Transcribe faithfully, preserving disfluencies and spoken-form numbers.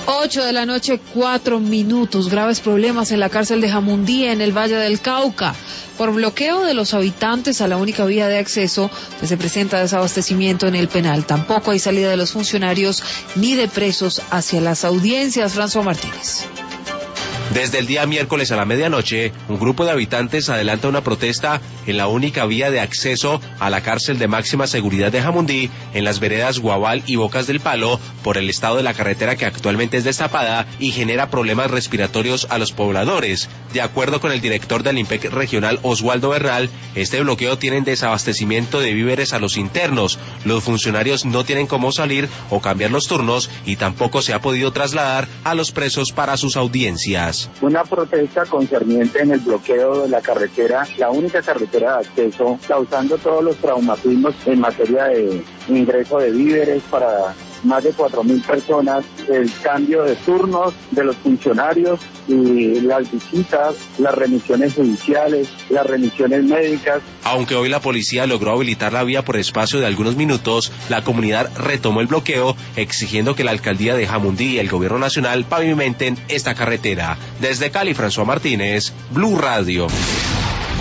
Ocho de la noche, cuatro minutos. Graves problemas en la cárcel de Jamundí, en el Valle del Cauca. Por bloqueo de los habitantes a la única vía de acceso, pues se presenta desabastecimiento en el penal. Tampoco hay salida de los funcionarios ni de presos hacia las audiencias. François Martínez. Desde el día miércoles a la medianoche, un grupo de habitantes adelanta una protesta en la única vía de acceso a la cárcel de máxima seguridad de Jamundí, en las veredas Guabal y Bocas del Palo, por el estado de la carretera que actualmente es destapada y genera problemas respiratorios a los pobladores. De acuerdo con el director del IMPEC regional, Oswaldo Bernal, este bloqueo tiene desabastecimiento de víveres a los internos. Los funcionarios no tienen cómo salir o cambiar los turnos y tampoco se ha podido trasladar a los presos para sus audiencias. Una protesta concerniente en el bloqueo de la carretera, la única carretera de acceso, causando todos los traumatismos en materia de ingreso de víveres para más de cuatro mil personas, el cambio de turnos de los funcionarios y las visitas, las remisiones judiciales, las remisiones médicas. Aunque hoy la policía logró habilitar la vía por espacio de algunos minutos, la comunidad retomó el bloqueo, exigiendo que la alcaldía de Jamundí y el gobierno nacional pavimenten esta carretera. Desde Cali, François Martínez, Blue Radio.